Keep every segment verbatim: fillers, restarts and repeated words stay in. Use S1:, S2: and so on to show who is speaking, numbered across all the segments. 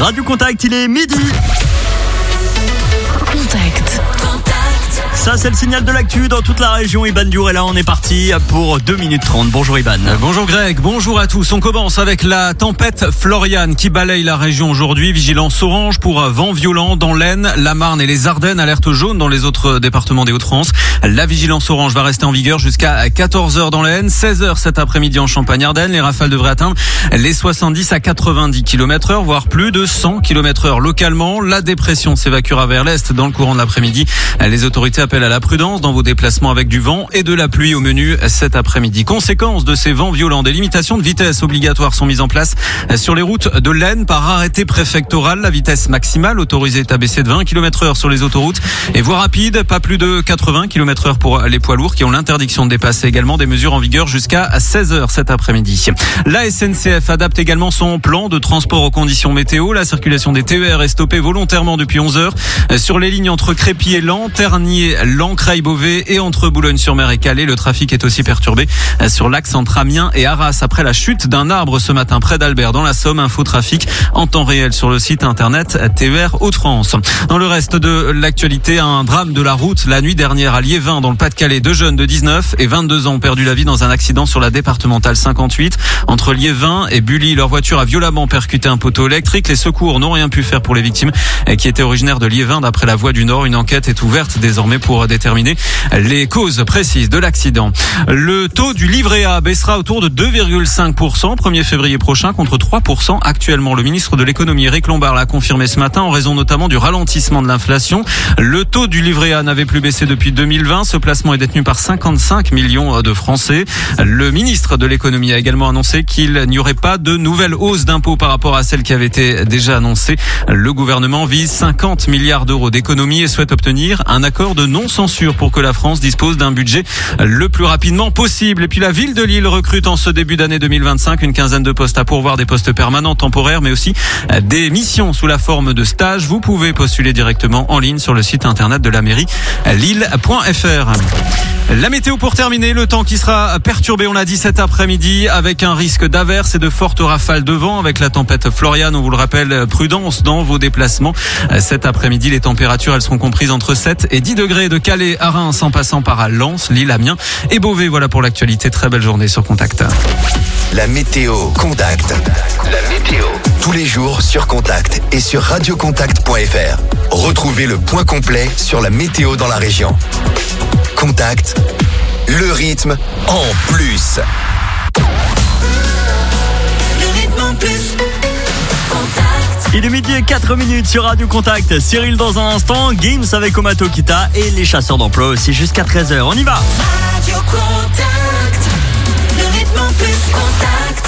S1: Radio Contact, il est midi.
S2: Contact.
S1: Ça, c'est le signal de l'actu dans toute la région. Iban Diour est là, on est parti pour deux minutes trente. Bonjour Iban.
S3: Euh, bonjour Greg, bonjour à tous. On commence avec la tempête Florian qui balaye la région aujourd'hui. Vigilance orange pour vent violent dans l'Aisne, la Marne et les Ardennes. Alerte jaune dans les autres départements des Hauts-de-France. La vigilance orange va rester en vigueur jusqu'à quatorze heures dans l'Aisne, seize heures cet après-midi en Champagne-Ardenne. Les rafales devraient atteindre les soixante-dix à quatre-vingt-dix kilomètres heure, voire plus de cent kilomètres heure localement. La dépression s'évacuera vers l'est dans le courant de l'après-midi. Les autorités appellent à la prudence dans vos déplacements avec du vent et de la pluie au menu cet après-midi. Conséquence de ces vents violents, des limitations de vitesse obligatoires sont mises en place sur les routes de l'Aisne par arrêté préfectoral. La vitesse maximale autorisée est abaissée de vingt kilomètres heure sur les autoroutes et voies rapides, pas plus de quatre-vingts kilomètres heure pour les poids lourds qui ont l'interdiction de dépasser. Également des mesures en vigueur jusqu'à seize heures cet après-midi. La S N C F adapte également son plan de transport aux conditions météo. La circulation des T E R est stoppée volontairement depuis onze heures sur les lignes entre Crépy et Laon, Tergnier, Laon, Creil-Beauvais et entre Boulogne-sur-Mer et Calais. Le trafic est aussi perturbé sur l'axe entre Amiens et Arras après la chute d'un arbre ce matin près d'Albert dans la Somme. Info trafic en temps réel sur le site internet T E R Hauts-de-France. Dans le reste de l'actualité, un drame de la route la nuit dernière à Liévin dans le Pas-de-Calais. Deux jeunes de dix-neuf et vingt-deux ans ont perdu la vie dans un accident sur la départementale cinquante-huit entre Liévin et Bully. Leur voiture a violemment percuté un poteau électrique. Les secours n'ont rien pu faire pour les victimes qui étaient originaires de Liévin d'après la Voix du Nord. Une enquête est ouverte désormais pour déterminer les causes précises de l'accident. Le taux du livret A baissera autour de deux virgule cinq pour cent premier février prochain contre trois pour cent actuellement. Le ministre de l'économie Éric Lombard l'a confirmé ce matin en raison notamment du ralentissement de l'inflation. Le taux du livret A n'avait plus baissé depuis deux mille vingt. Ce placement est détenu par cinquante-cinq millions de Français. Le ministre de l'économie a également annoncé qu'il n'y aurait pas de nouvelle hausse d'impôts par rapport à celle qui avait été déjà annoncée. Le gouvernement vise cinquante milliards d'euros d'économies et souhaite obtenir un accord de non-censure pour que la France dispose d'un budget le plus rapidement possible. Et puis la ville de Lille recrute en ce début d'année deux mille vingt-cinq une quinzaine de postes à pourvoir, des postes permanents, temporaires, mais aussi des missions sous la forme de stages. Vous pouvez postuler directement en ligne sur le site internet de la mairie lille point f r. La météo pour terminer, le temps qui sera perturbé, on l'a dit cet après-midi, avec un risque d'averses et de fortes rafales de vent avec la tempête Florian. On vous le rappelle, prudence dans vos déplacements. Cet après-midi, les températures, elles seront comprises entre sept et dix degrés de Calais à Reims en passant par Lens, Lille, Amiens et Beauvais. Voilà pour l'actualité. Très belle journée sur Contact.
S4: La météo Contact. La météo. Tous les jours sur Contact et sur radio contact point f r. Retrouvez le point complet sur la météo dans la région. Contact, le rythme en plus.
S2: Le rythme en plus. Contact.
S1: Il est midi et quatre minutes sur Radio Contact. Cyril dans un instant, Gims avec Omato Kita et les chasseurs d'emploi aussi jusqu'à treize heures. On y va.
S2: Radio Contact. Le rythme en plus. Contact.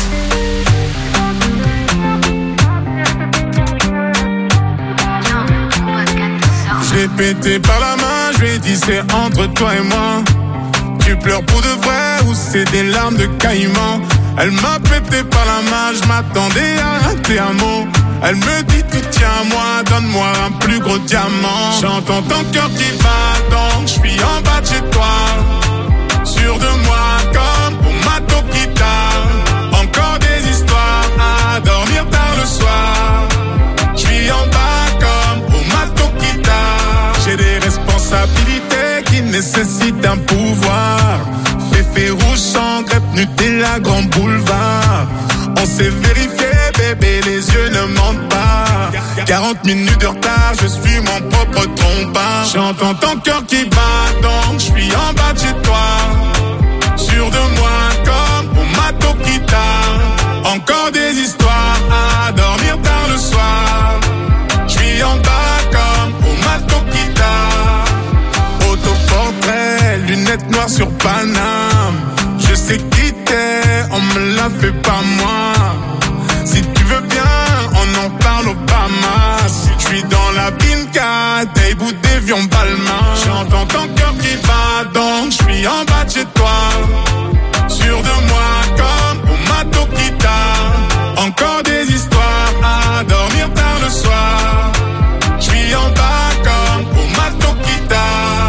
S5: Je l'ai pété par la main, je lui ai dit c'est entre toi et moi. Tu pleures pour de vrai ou c'est des larmes de caïman? Elle m'a pété par la main, je m'attendais à rater un mot. Elle me dit tu tiens à moi, donne-moi un plus gros diamant. J'entends ton cœur qui bat, donc je suis en bas de chez toi. Sûr de moi comme pour Mato Kita. Encore des histoires à dormir tard le soir. Je suis en bas comme pour Mato Kita. J'ai des responsabilités qui nécessitent un pouvoir. Féfé rouge sans crêpe, Nutella, grand boulevard. On s'est vérifié, bébé, les yeux ne mentent pas. quarante minutes de retard, je suis mon propre trompin. J'entends ton cœur qui bat, donc je suis en bas de chez toi. Sûr de moi comme pour Mato Kita. Encore des histoires à dormir tard le soir. Je suis en bas comme pour Mato Kita. Autoportrait, lunettes noires sur Paname. Je sais qui t'es, on me l'a fait pas moi. Si tu veux bien, on en parle au Obama. Si je suis dans la Binka, t'es bout d'évion Balmain. J'entends ton cœur qui bat, donc je suis en bas de chez toi. Sûr de moi comme pour Mato Kita. Encore des histoires à dormir tard le soir. Je suis en bas comme pour Mato Kita.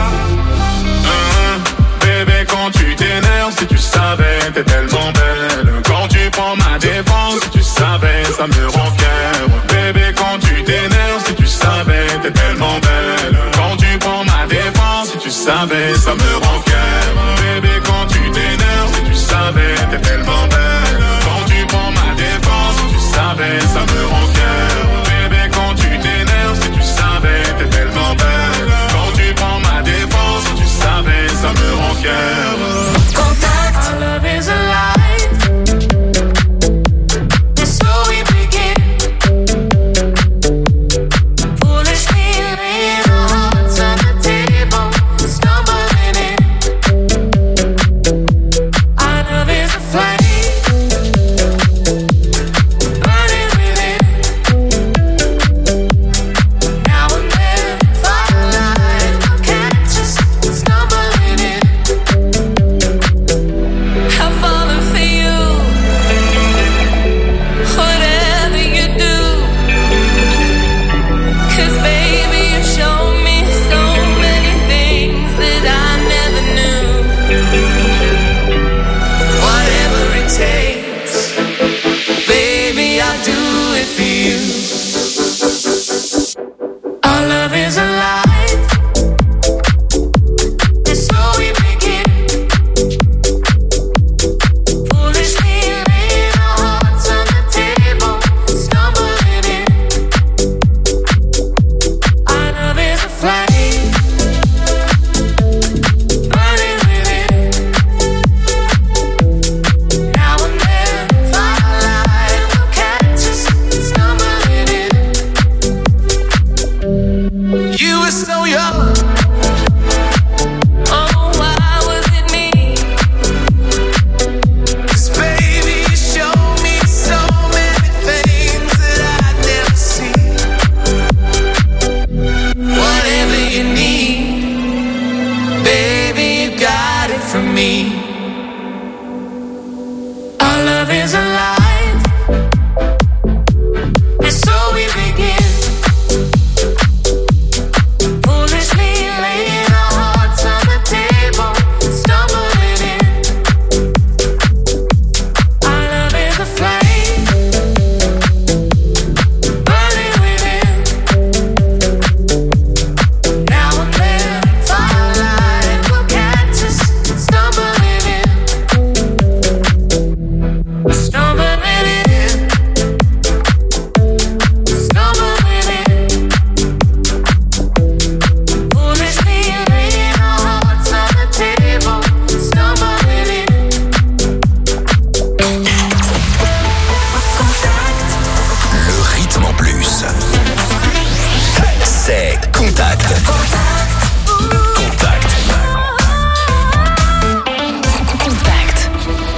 S5: euh, Bébé, quand tu t'énerves, si tu savais, t'es tellement belle. Quand tu prends ma défense, si tu savais, ça me rend fier. Bébé, quand tu savais, ça me rend fier. Bébé, quand tu t'énerves, si tu savais, t'es tellement belle. Quand tu prends ma défense, si tu savais, ça me rend fier. Bébé, quand tu t'énerves, si tu savais, t'es tellement belle. Quand tu prends ma défense, si tu savais, ça me rend fier.
S2: Contact. Our love is alive. And so we begin. Foolishly laying our hearts on the table, stumbling in. Our love is a flame, burning within. Now and then, firelight will catch us stumbling in. I'll follow for you, whatever you do. 'Cause baby, you show me so many things that I never knew. Whatever it takes, baby, I'll do it for you. Our love is alive, and so we begin. Foolishly laying our hearts on the table, stumbling in. Our love is a flame, burning within. Now and then, firelight will catch us stumbling in.
S5: You were so young.
S2: Oh, why was it me?
S5: 'Cause baby, you showed me so many things that I'd never seen.
S2: Whatever you need, baby, you got it from me. Our love is alive, and so we begin. Foolishly laying our hearts on the table, stumbling in. Our love is a flame, burning within. Now and then, firelight will catch us stumbling in. Stumbling in. Stumbling in. Foolishly laying our hearts on the table, stumbling in. Contact.
S4: Le rythme en plus. C'est Contact. Contact.
S2: Contact.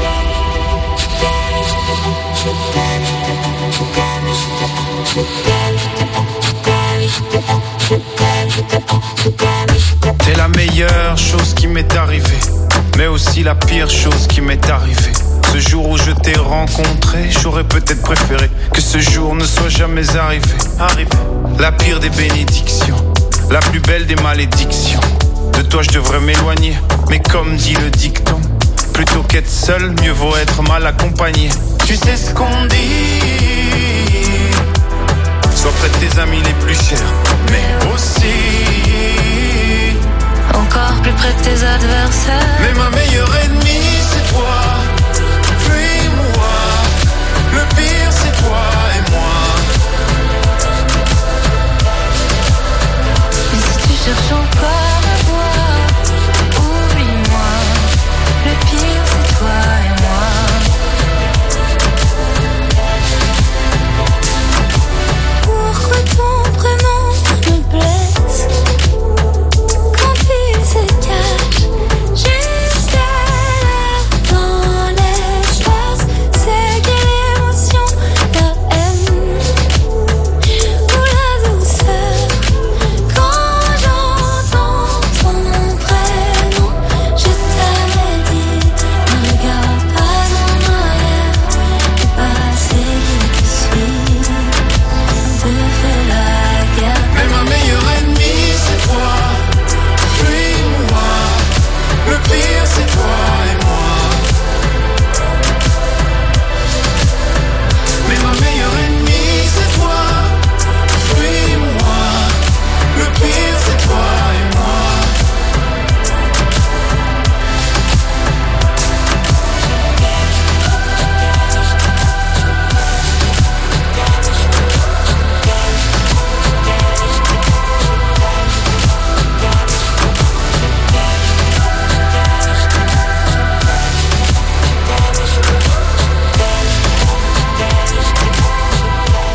S6: T'es la meilleure chose qui m'est arrivée, mais aussi la pire chose qui m'est arrivée. Ce jour où je t'ai rencontré, j'aurais peut-être préféré que ce jour ne soit jamais arrivé. Arrivé. La pire des bénédictions, la plus belle des malédictions. De toi je devrais m'éloigner, mais comme dit le dicton, plutôt qu'être seul, mieux vaut être mal accompagné. Tu sais ce qu'on dit, sois près de tes amis les plus chers, mais aussi
S2: Encore plus près de tes adversaires.
S6: mais ma meilleure ennemie c'est toi, puis moi. Le pire c'est toi et moi.
S2: Mais si tu cherches encore à voir, oublie-moi. Le pire c'est toi et moi.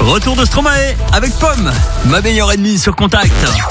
S1: Retour de Stromae avec Pomme, ma meilleure ennemie sur Contact.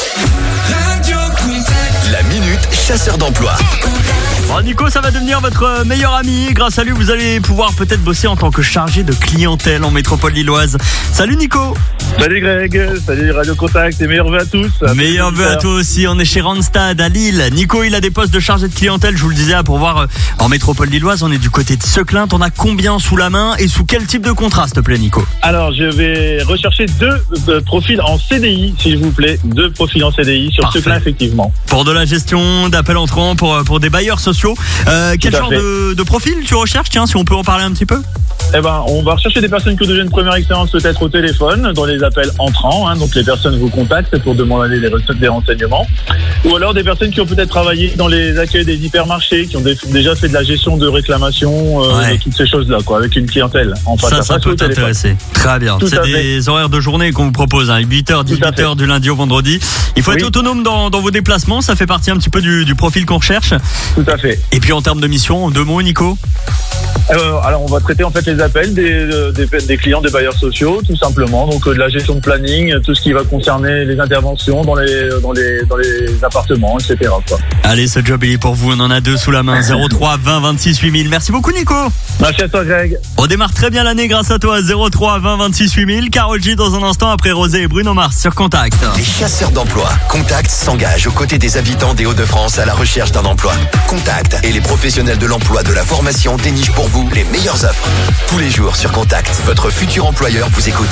S4: La minute chasseur d'emploi.
S1: Bon, Nico, ça va devenir votre meilleur ami. Grâce à lui, vous allez pouvoir peut-être bosser en tant que chargé de clientèle en métropole lilloise. Salut Nico.
S7: Salut Greg, salut Radio Contact et meilleurs vœux à tous.
S1: Meilleurs vœux à toi aussi, on est chez Randstad à Lille. Nico, il a des postes de chargé de clientèle, je vous le disais, à pourvoir en métropole lilloise. On est du côté de Seclin. On a combien sous la main et sous quel type de contrat, s'il te plaît Nico?
S7: Alors, je vais rechercher deux euh, profils en C D I, s'il vous plaît. Deux profils en C D I sur
S1: Parfait.
S7: Seclin, effectivement.
S1: Pour de la gestion d'appels entrants, pour, pour des bailleurs sociaux. Euh, quel
S7: Tout à
S1: genre
S7: fait.
S1: de, de profil tu recherches? Tiens, si on peut en parler un petit peu.
S7: Eh ben, on va rechercher des personnes qui ont déjà une première expérience peut-être au téléphone, dans les appels entrants. Hein, donc, les personnes vous contactent pour demander des, re- des renseignements. Ou alors des personnes qui ont peut-être travaillé dans les accueils des hypermarchés, qui ont dé- déjà fait de la gestion de réclamation, euh,
S1: Ouais.
S7: de toutes ces choses-là, quoi, avec une clientèle en face
S1: Ça,
S7: à
S1: ça
S7: face
S1: peut
S7: au téléphone.
S1: t'intéresser. Très bien.
S7: Tout
S1: C'est
S7: à
S1: des horaires de journée qu'on vous propose, hein. huit heures,
S7: Tout à
S1: dix-huit heures du lundi au vendredi. Il faut
S7: Oui.
S1: être autonome dans, dans vos déplacements. Ça fait partie un petit peu du, du profil qu'on recherche.
S7: Tout à fait.
S1: Et puis en termes de mission, deux mots, Nico.
S7: Euh, alors on va traiter en fait les appels des, des, des clients, des bailleurs sociaux, tout simplement. Donc euh, de la gestion de planning, tout ce qui va concerner les interventions dans les dans les dans les appartements, et cetera quoi.
S1: Allez, ce job il est pour vous. On en a deux sous la main. zéro trois vingt vingt-six huit mille. Merci beaucoup, Nico.
S7: Merci à toi Greg.
S1: On démarre très bien l'année grâce à toi. zéro trois vingt vingt-six huit mille. Karol G dans un instant après Rosé et Bruno Mars sur Contact.
S4: Les chasseurs d'emploi. Contact s'engage aux côtés des habitants des Hauts-de-France à la recherche d'un emploi. Contact et les professionnels de l'emploi de la formation dénichent pour vous les meilleures offres. Tous les jours sur Contact, votre futur employeur vous écoute.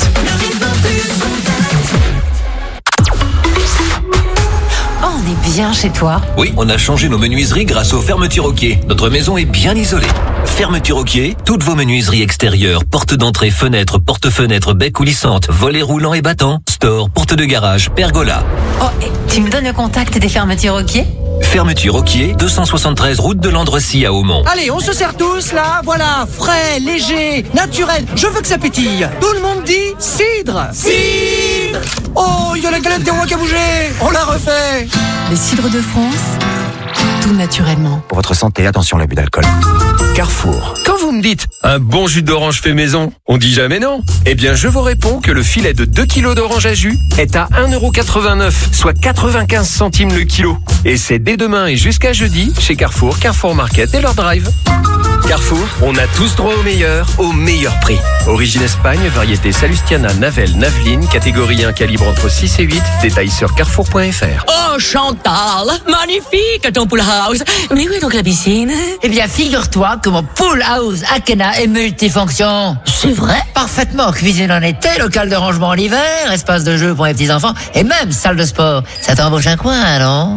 S8: Oh, on est bien chez toi.
S9: Oui, on a changé nos menuiseries grâce aux fermetures Roquier. Notre maison est bien isolée. Fermeture Roquier, toutes vos menuiseries extérieures, portes d'entrée, fenêtres, porte-fenêtres, baies coulissantes, volets roulants et battants, store, porte de garage, pergola.
S8: Oh, et tu me donnes le contact des fermetures Roquier?
S9: Fermeture Roquier, deux cent soixante-treize route de Landrecy à Aumont.
S10: Allez, on se sert tous là, voilà, frais, léger, naturel, je veux que ça pétille. Tout le monde dit cidre. Cidre. Oh, il y a la galette des rois qui a bougé, on la refait.
S8: Les cidres de France, tout naturellement.
S11: Pour votre santé, attention à l'abus d'alcool. Carrefour.
S12: Quand vous me dites un bon jus d'orange fait maison, on dit jamais non. Eh bien, je vous réponds que le filet de deux kilos d'orange à jus est à un euro quatre-vingt-neuf, soit quatre-vingt-quinze centimes le kilo. Et c'est dès demain et jusqu'à jeudi chez Carrefour, Carrefour Market et leur drive. Carrefour, on a tous droit au meilleur, au meilleur prix. Origine Espagne, variété Salustiana, Navel, Naveline, catégorie un, calibre entre six et huit. Détails sur carrefour point f r.
S13: Oh Chantal, magnifique ton pool house. Mais où est donc la piscine?
S8: Eh bien, figure-toi que mon pool house Akena est multifonction.
S13: C'est vrai?
S8: Parfaitement, cuisine en été, local de rangement en hiver, espace de jeu pour les petits-enfants et même salle de sport. Ça t'embauche un coin, non?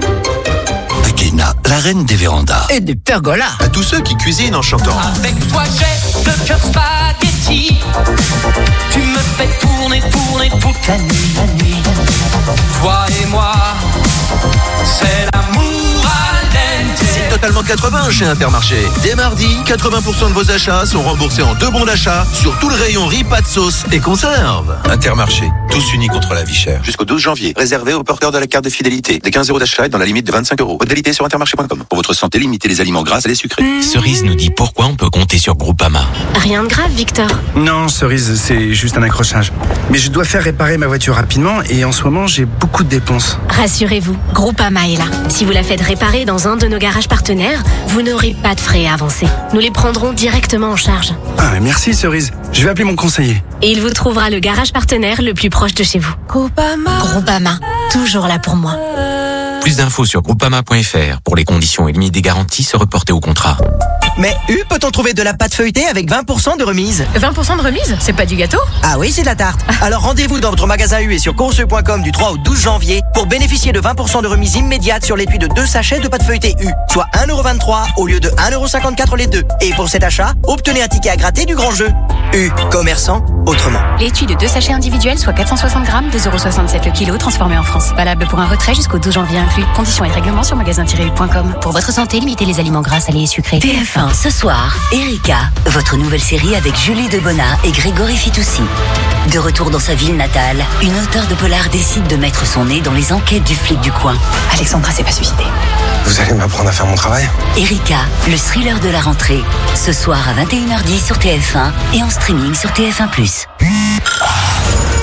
S11: Akena, la reine des vérandas.
S8: Et des pergolas.
S11: À tous ceux qui cuisinent en chantant.
S13: Avec toi j'ai le cœur spaghetti. Tu me fais tourner, tourner toute la nuit, la nuit. Toi et moi, c'est l'amour à l'ente.
S11: C'est totalement quatre-vingts chez Intermarché. Dès mardi, quatre-vingts pour cent de vos achats sont remboursés en deux bons d'achat sur tout le rayon riz, pâtes, sauce et conserve.
S14: Intermarché, tous unis contre la vie chère. Jusqu'au douze janvier, réservé aux porteurs de la carte de fidélité. Des quinze euros d'achat et dans la limite de vingt-cinq euros. Modalité sur intermarché point com. Pour votre santé, limitez les aliments gras et les sucrés.
S15: Cerise nous dit pourquoi on peut compter sur Groupama.
S16: Rien de grave, Victor.
S17: Non, Cerise, c'est juste un accrochage. Mais je dois faire réparer ma voiture rapidement et en ce moment, j'ai beaucoup de dépenses.
S16: Rassurez-vous, Groupama est là. Si vous la faites réparer dans un de nos garages partenaires, vous n'aurez pas de frais à avancer. Nous les prendrons directement en charge.
S17: Ah, mais merci, Cerise. Je vais appeler mon conseiller.
S16: Et il vous trouvera le garage partenaire le plus proche de chez vous.
S13: Groupama.
S16: Groupama, toujours là pour moi.
S15: Plus d'infos sur groupama point f r. Pour les conditions et limites des garanties, se reporter au contrat.
S10: Mais U, peut-on trouver de la pâte feuilletée avec vingt pour cent de remise?
S13: vingt pour cent de remise? C'est pas du gâteau?
S10: Ah oui, c'est de la tarte. Alors rendez-vous dans votre magasin U et sur course point com du trois au douze janvier pour bénéficier de vingt pour cent de remise immédiate sur l'étui de deux sachets de pâte feuilletée U, soit un euro vingt-trois au lieu de un euro cinquante-quatre les deux. Et pour cet achat, obtenez un ticket à gratter du grand jeu. U, commerçant autrement.
S16: L'étui de deux sachets individuels, soit quatre cent soixante grammes, deux euros soixante-sept le kilo, transformé en France. Valable pour un retrait jusqu'au douze janvier inclus. Conditions et règlements sur magasin tiret u point com.
S8: Pour votre santé, limitez les aliments gras, salés et sucrés. T F un, ce soir, Erika, votre nouvelle série avec Julie Debona et Grégory Fitoussi. De retour dans sa ville natale, une auteure de polar décide de mettre son nez dans les enquêtes du flic du coin.
S16: Alexandra s'est pas suicidée.
S17: Vous allez m'apprendre à faire mon travail?
S8: Erika, le thriller de la rentrée, ce soir à vingt et une heures dix sur T F un et en streaming sur T F un plus.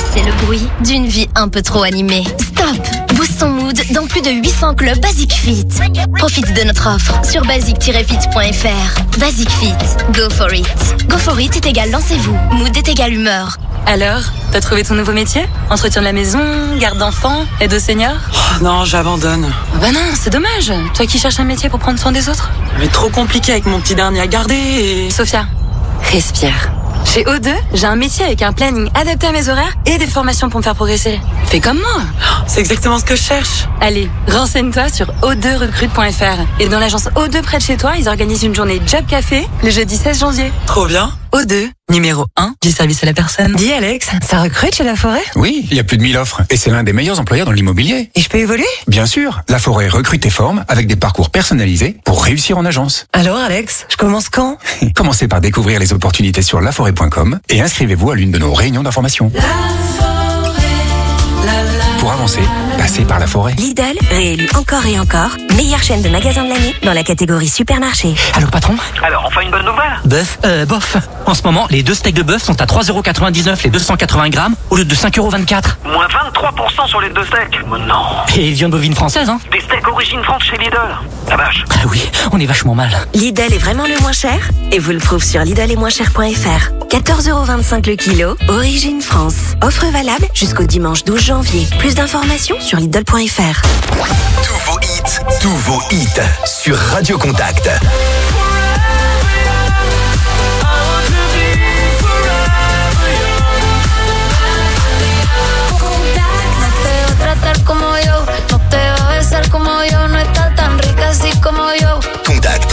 S18: c'est le bruit d'une vie un peu trop animée. Stop! Booste ton mood dans plus de huit cents clubs Basic Fit. Profite de notre offre sur basic tiret fit point f r. Basic Fit, go for it. Go for it est égal lancez-vous, mood est égal humeur.
S19: Alors, t'as trouvé ton nouveau métier? Entretien de la maison, garde d'enfants, aide aux seniors?
S20: Oh, non, j'abandonne.
S19: Bah non, c'est dommage. Toi qui cherches un métier pour prendre soin des autres.
S20: Mais trop compliqué avec mon petit dernier à garder et...
S19: Sophia, respire. Chez O deux, j'ai un métier avec un planning adapté à mes horaires et des formations pour me faire progresser. Fais comme moi.
S20: C'est exactement ce que je cherche.
S19: Allez, renseigne-toi sur o deux recrute point f r. Et dans l'agence O deux près de chez toi, ils organisent une journée Job Café le jeudi seize janvier.
S20: Trop bien.
S19: O deux, numéro un du service à la personne.
S21: Dis Alex, ça recrute chez La Forêt?
S22: Oui, il y a plus de mille offres et c'est l'un des meilleurs employeurs dans l'immobilier.
S21: Et je peux évoluer?
S22: Bien sûr, La Forêt recrute et forme avec des parcours personnalisés pour réussir en agence.
S21: Alors Alex, je commence quand?
S22: Commencez par découvrir les opportunités sur laforêt point com et inscrivez-vous à l'une de nos réunions d'information. Pour avancer, passez par La Forêt.
S8: Lidl, réélu encore et encore, meilleure chaîne de magasins de l'année dans la catégorie supermarché.
S23: Allô patron?
S24: Alors, enfin une bonne nouvelle?
S23: Bœuf, euh, bof. En ce moment, les deux steaks de bœuf sont à trois euros quatre-vingt-dix-neuf les deux cent quatre-vingts grammes au lieu de cinq euros vingt-quatre.
S24: Moins vingt-trois pour cent sur les deux steaks? Mais non.
S23: Et viande bovine française, hein?
S24: Des steaks origine France chez Lidl. La vache.
S23: Ah oui, on est vachement mal.
S8: Lidl est vraiment le moins cher et vous le trouvez sur lidl et moins cher point f r. quatorze euros vingt-cinq le kilo, origine France. Offre valable jusqu'au dimanche douze janvier. Plus d'informations sur lidl point f r.
S4: Tous vos hits, tous vos hits sur Radio Contact.
S2: Tratar como yo, no te va a besar como yo, no está tan rica así como yo.
S4: Contact.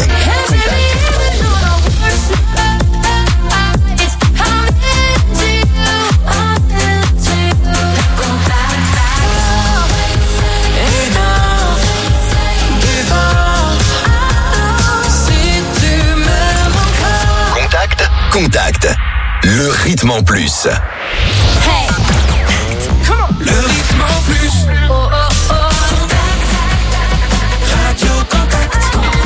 S4: Contact. Contact. Le rythme en plus.
S2: Hey.
S13: Le rythme en plus.
S2: Oh oh oh.
S13: Radio Contact.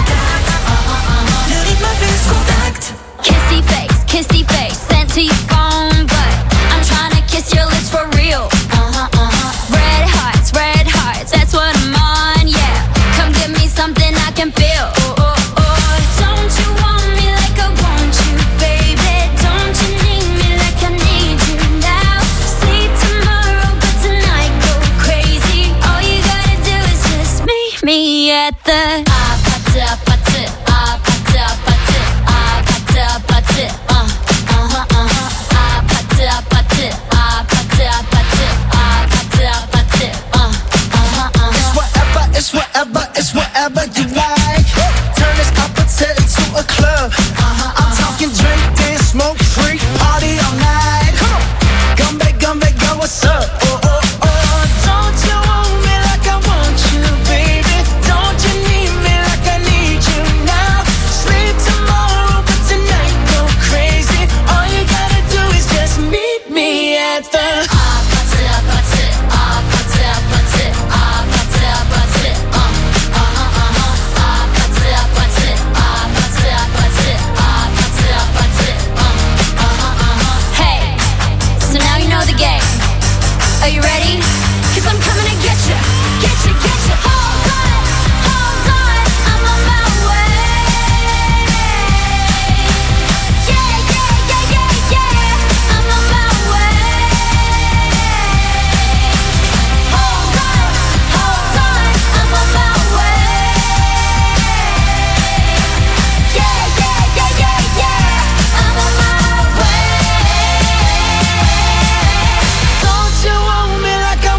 S13: Le rythme en plus. Contact.
S2: Kissy face, kissy face, sent to your phone, but I'm trying to kiss your lips for real. Uh-huh, uh-huh. Red hearts, red hearts, that's what I'm on, yeah. Come give me something I can feel. Oh oh oh. Don't you want me like I want you, baby? Don't you need me like I need you now? Sleep tomorrow, but tonight go crazy. All you gotta do is just meet me at the ah, party, party, ah, party, party, ah, party, party, uh, uh-huh, uh-huh, ah, party, party, ah, party, party, ah, party, party, uh, uh-huh, uh-huh.
S13: It's whatever, it's whatever, it's whatever you like. Turn this opposite into a club. Uh-huh, I'm talking drink, dance, smoke, free, party all night. Come on, come back, come back, girl, what's up? Oh, oh, oh. Don't you want me like I want you, baby? Don't you need me like I need you now? Sleep tomorrow, but tonight go crazy. All you gotta do is just meet me at the
S2: Ah, party, party, ah, party, party, ah, party, party, uh, uh-huh, uh-huh, ah, party, party, ah, party, party, ah, party, party, uh, uh-huh, uh-huh. Hey, so now you know the game. Are you ready? 'Cause I'm coming to get you, get you, get you. Hold on, hold on, I'm on my way. Yeah, yeah, yeah, yeah, yeah, I'm on my way. Hold on, hold on, I'm on my way. Yeah, yeah, yeah, yeah, yeah, I'm on my way.
S13: Don't you want me like I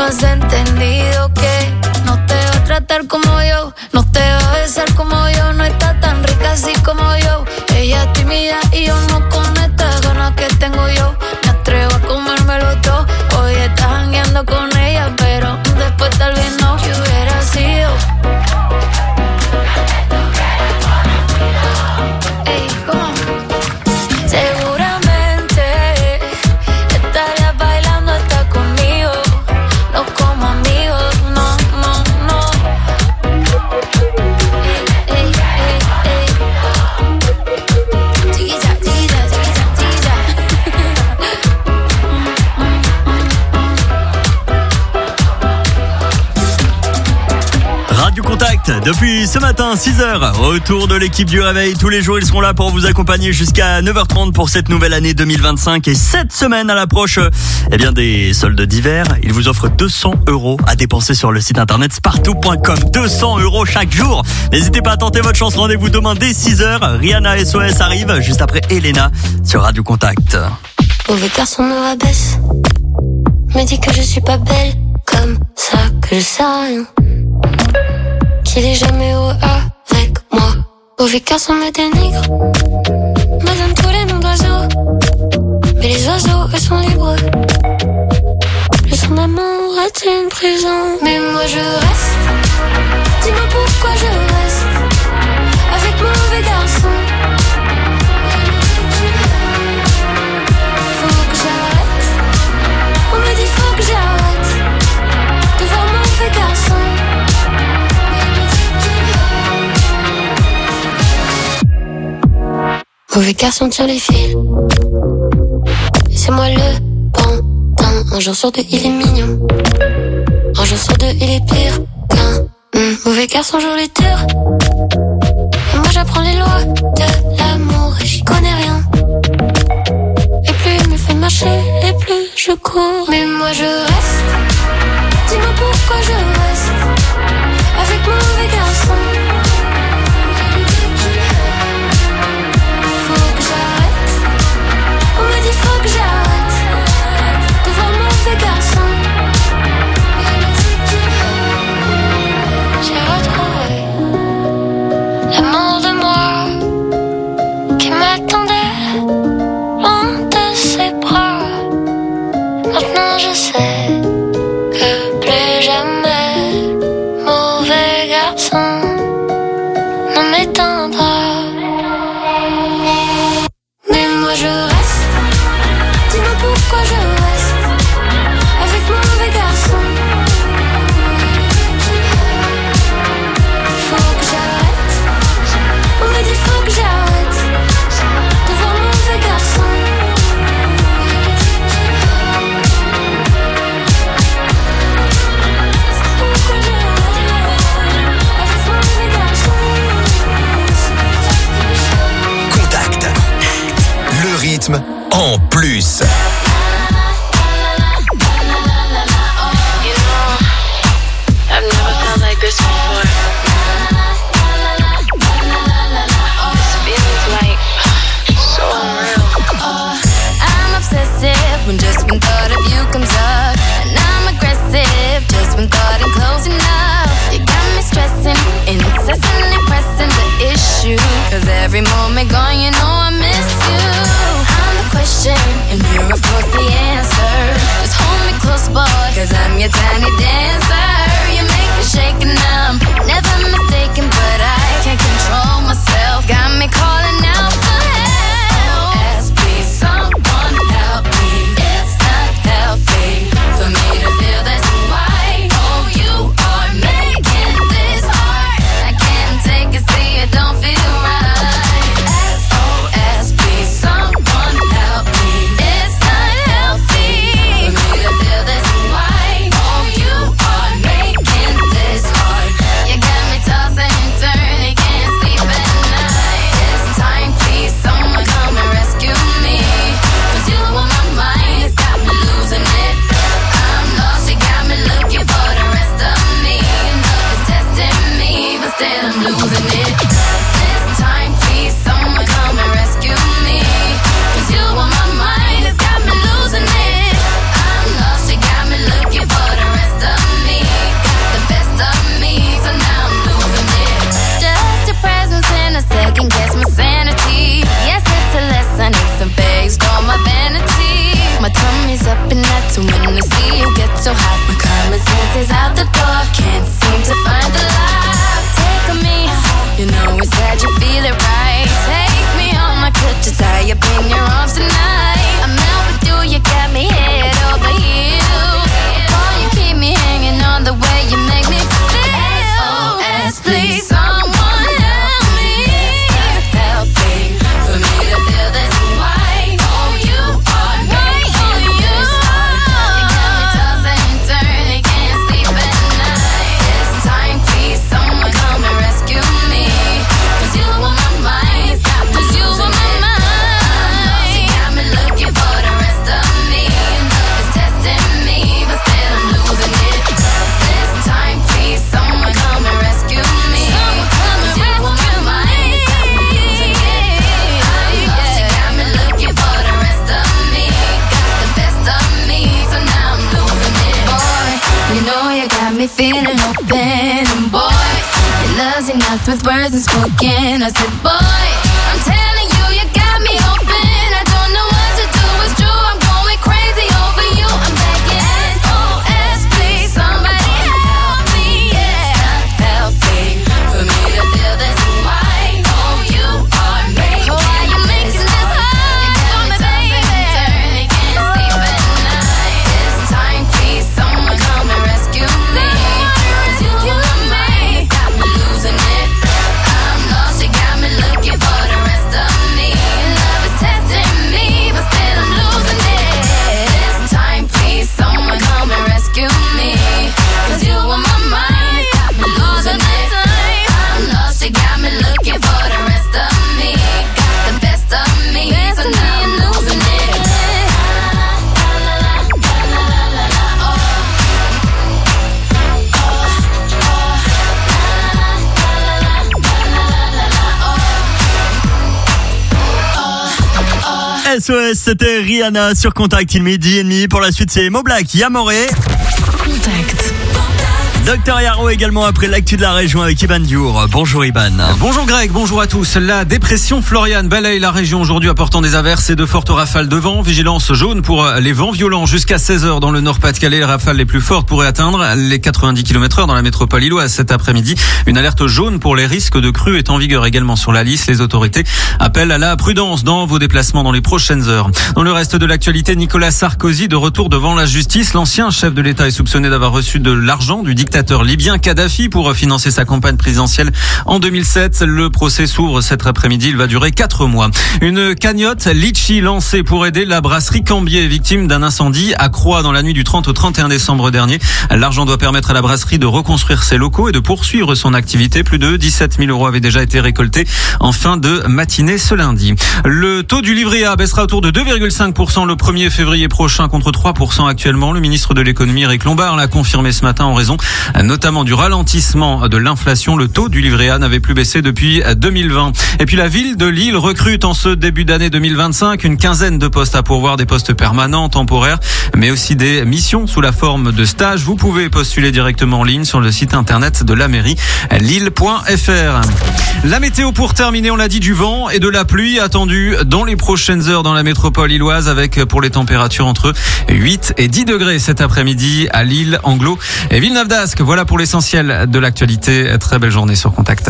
S2: no has entendido que no te va a tratar como yo, no te va a besar como yo, no está tan rica así como yo. Ella es tímida y yo no con estas ganas que tengo yo. Me atrevo a comérmelo todo. Hoy estás jangueando con ella, pero después tal vez no. ¿Qué hubiera sido? Ey, ¿cómo? Seguramente estarías bailando hasta conmigo, no como amigos, no, no, no. Ey, ey, ey, ey. Chiquilla, chiquilla, chiquilla, chiquilla.
S1: Radio Contact, depuis ce matin, six heures, retour de l'équipe du Réveil. Tous les jours, ils seront là pour vous accompagner jusqu'à neuf heures trente pour cette nouvelle année deux mille vingt-cinq. Et cette semaine à l'approche, eh bien, des soldes d'hiver, ils vous offrent deux cents euros à dépenser sur le site internet spartou point com. deux cents euros chaque jour. N'hésitez pas à tenter votre chance. Rendez-vous demain dès six heures. Rihanna S O S arrive juste après Elena sur Radio Contact.
S2: Mauvais garçon me rabaisse, me dit que je suis pas belle, comme ça que je sais rien, qu'il est jamais heureux avec moi. Mauvais garçon me dénigre, me donne tous les noms d'oiseaux, mais les oiseaux eux sont libres. Le son d'amour est une prison, mais moi je reste. Dis-moi pourquoi je reste avec mauvais garçon. Faut que j'arrête, on me dit faut que j'arrête de voir mauvais garçon. Mauvais garçon tire les fils, et c'est moi le pantin. Un jour sur deux il est mignon, un jour sur deux il est pire qu'un mmh. Mauvais garçon joue les tours, et moi j'apprends les lois de l'amour et j'y connais rien. Et plus il me fait marcher, et plus je cours. Mais moi je reste, dis-moi pourquoi je reste avec mauvais garçon. On me dit faut que j'arrête de voir mauvais garçon. J'ai retrouvé l'amour de moi qui m'attendait loin de ses bras. Maintenant je sais que plus jamais mauvais garçon ne m'éteindra. Mais moi je reste, dis-moi pourquoi je reste avec mauvais garçon. Faut que j'arrête, on me dit faut que j'arrête de voir mauvais garçon.
S4: Contact. Le rythme en plus.
S3: I've never felt like this before. This feeling's like so unreal.
S2: I'm obsessive when just one thought of you comes up, and I'm aggressive just when thought I'm close enough. You got me stressing, incessantly pressing the issue, cause every moment gone you know I miss you. I'm the question and you're of course the answer. Just hold me close boy, cause I'm your tiny dancer. You make me shake and I'm never mistaken, but I can't control myself. Got me calling out for help. S O S, please someone help me. It's not healthy for me to feel this way. Oh, you are making this hard. I can't take it, see it don't feel right. S O S, please someone help me. It's not healthy for me to feel this way. Oh, you so hot, my common sense is out the door. Can't seem to find the light. Take me, you know it's that you feel it right. Take me home, I could just tie up in your arms tonight. I'm out with you, you got me head over heels. Boy, you keep me hanging on the way you make me feel. S O S, please, someone help me. Help me, for me to feel this way. Oh, you are me, oh, you are. You got me tossing and turning, can't sleep at night. This time, please, someone come and rescue me. Cause you on my mind, cause you on my mind. You got me looking for the rest of me. Love is testing me, but still I'm losing it. This time, please, someone come and rescue me. Cause you on my mind, I'm losing it. I'm lost, you got me looking for the rest of me. Got the best of me, so now I'm losing it. Boy, you know you got me feeling open. And boy, your love's enough with words unspoken. I said, boy, I'm telling you, you got me open. I don't know what to do, it's true, I'm going crazy over you. I'm begging, S O S, please, somebody help me, yeah. Help me, for me to feel this way. Oh, you are me. Why you making this hard for me, baby? Can't sleep at night. This time, please, someone come and rescue me. Cause you on my mind, got me losing it. I'm lost, you got me looking for the rest of me. Love is testing me, but still I'm losing it. This time, please, someone come and rescue me. Cause you on my mind, got me losing it. I'm lost, you got me looking for the rest of me. Got the best of me, so now I'm losing it.
S1: S O S, c'était Rihanna sur Contact, il midi et demi. Pour la suite, c'est Mo Black, Yamoré.
S5: Contact.
S1: Docteur Yaro également après l'actu de la région avec Iban Diour. Bonjour Iban.
S6: Bonjour Greg, bonjour à tous. La dépression Florian balaye la région aujourd'hui apportant des averses et de fortes rafales de vent. Vigilance jaune pour les vents violents jusqu'à seize heures dans le Nord-Pas-de-Calais. Les rafales les plus fortes pourraient atteindre les quatre-vingt-dix kilomètres heure dans la métropole lilloise cet après-midi. Une alerte jaune pour les risques de crues est en vigueur également sur la liste. Les autorités appellent à la prudence dans vos déplacements dans les prochaines heures. Dans le reste de l'actualité, Nicolas Sarkozy de retour devant la justice. L'ancien chef de l'État est soupçonné d'avoir reçu de l'argent du dictateur libyen Kadhafi pour financer sa campagne présidentielle en deux mille sept. Le procès s'ouvre cet après-midi. Il va durer quatre mois. Une cagnotte Litchi lancée pour aider la brasserie Cambier, victime d'un incendie à Croix dans la nuit du trente au trente et un décembre dernier. L'argent doit permettre à la brasserie de reconstruire ses locaux et de poursuivre son activité. Plus de dix-sept mille euros avaient déjà été récoltés en fin de matinée ce lundi. Le taux du livret A baissera autour de deux virgule cinq pour cent le premier février prochain contre trois pour cent actuellement. Le ministre de l'économie Eric Lombard l'a confirmé ce matin en raison notamment du ralentissement de l'inflation. Le taux du livret A n'avait plus baissé depuis deux mille vingt. Et puis la ville de Lille recrute en ce début d'année deux mille vingt-cinq une quinzaine de postes à pourvoir, des postes permanents, temporaires, mais aussi des missions sous la forme de stages. Vous pouvez postuler directement en ligne sur le site internet de la mairie, lille point f r. La météo pour terminer, on l'a dit, du vent et de la pluie attendue dans les prochaines heures dans la métropole lilloise avec pour les températures entre huit et dix degrés cet après-midi à Lille, Anglo et Villeneuve-d'Ascq. Voilà pour l'essentiel de l'actualité. Très belle journée sur Contact.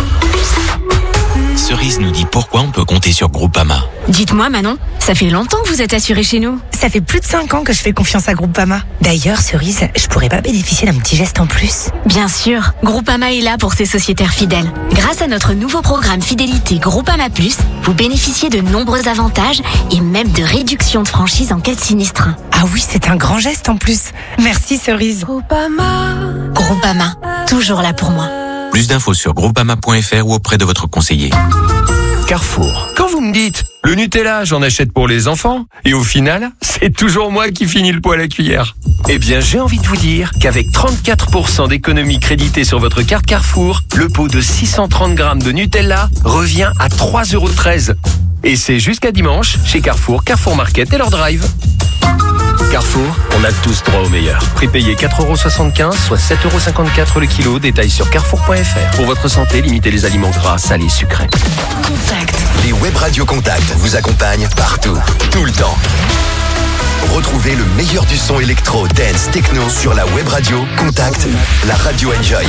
S15: Cerise nous dit pourquoi on peut compter sur Groupama.
S5: Dites-moi Manon, ça fait longtemps que vous êtes assurée chez nous.
S21: Ça fait plus de cinq ans que je fais confiance à Groupama. D'ailleurs, Cerise, je pourrais pas bénéficier d'un petit geste en plus?
S5: Bien sûr, Groupama est là pour ses sociétaires fidèles. Grâce à notre nouveau programme fidélité Groupama Plus, vous bénéficiez de nombreux avantages et même de réductions de franchise en cas de sinistre.
S21: Ah oui, c'est un grand geste en plus. Merci Cerise.
S5: Groupama. Groupama, toujours là pour moi.
S15: Plus d'infos sur groupama point f r ou auprès de votre conseiller.
S12: Carrefour. Quand vous me dites, le Nutella, j'en achète pour les enfants, et au final, c'est toujours moi qui finis le pot à la cuillère. Eh bien, j'ai envie de vous dire qu'avec trente-quatre pour cent d'économie créditée sur votre carte Carrefour, le pot de six cent trente grammes de Nutella revient à trois euros treize. Et c'est jusqu'à dimanche chez Carrefour, Carrefour Market et leur drive. Carrefour, on a tous droit au meilleur. Prix payé quatre euros soixante-quinze, soit sept euros cinquante-quatre le kilo. Détail sur carrefour point f r. Pour votre santé, limitez les aliments gras, salés, sucrés.
S4: Contact. Les web radios Contact vous accompagnent partout, tout le temps. Retrouvez le meilleur du son électro, dance, techno sur la web radio Contact, la radio Enjoy.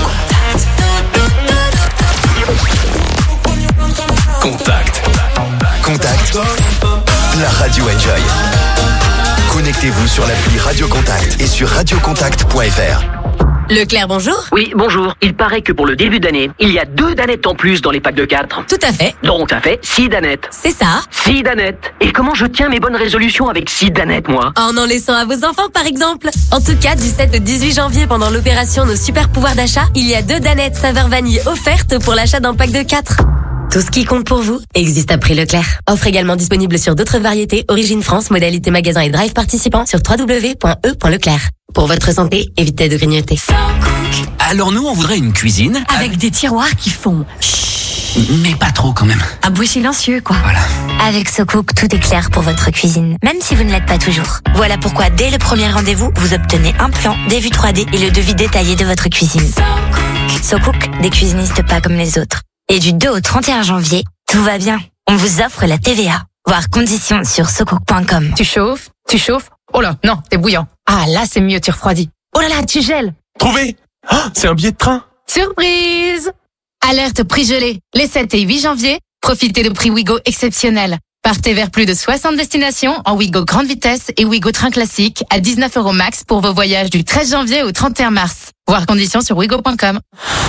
S4: Contact. Contact. La radio Enjoy. Connectez-vous sur l'appli Radio Contact et sur radio contact point f r.
S7: Leclerc, bonjour.
S9: Oui, bonjour. Il paraît que pour le début d'année, il y a deux danettes en plus dans les packs de quatre.
S7: Tout à fait.
S9: Donc ça fait six danettes.
S7: C'est ça.
S9: Six danettes. Et comment je tiens mes bonnes résolutions avec six danettes, moi?
S7: En en laissant à vos enfants, par exemple. En tout cas, du sept au dix-huit janvier, pendant l'opération Nos Super Pouvoirs d'achat, il y a deux danettes saveur vanille offertes pour l'achat d'un pack de quatre. Tout ce qui compte pour vous existe à prix Leclerc. Offre également disponible sur d'autres variétés, Origine France, modalité magasin et drive participant sur w w w point e point leclerc. Pour votre santé, évitez de grignoter.
S11: Alors nous, on voudrait une cuisine
S5: Avec des tiroirs qui font chut,
S11: mais pas trop quand même.
S5: un bruit silencieux, quoi.
S11: Voilà.
S5: Avec SoCook, tout est clair pour votre cuisine, même si vous ne l'êtes pas toujours. Voilà pourquoi, dès le premier rendez-vous, vous obtenez un plan, des vues trois D et le devis détaillé de votre cuisine. SoCook, des cuisinistes pas comme les autres. Et du deux au trente et un janvier, tout va bien. On vous offre la T V A. Voir conditions sur socook point com.
S14: Tu chauffes, tu chauffes. Oh là, non, t'es bouillant. Ah là, c'est mieux, tu refroidis. Oh là là, tu gèles.
S12: Trouvé! Oh, c'est un billet de train!
S14: Surprise! Alerte prix gelé. Les sept et huit janvier, profitez de prix Ouigo exceptionnels. Partez vers plus de soixante destinations en Ouigo grande vitesse et Ouigo train classique à dix-neuf euros max pour vos voyages du treize janvier au trente et un mars. Voir conditions sur ouigo point com.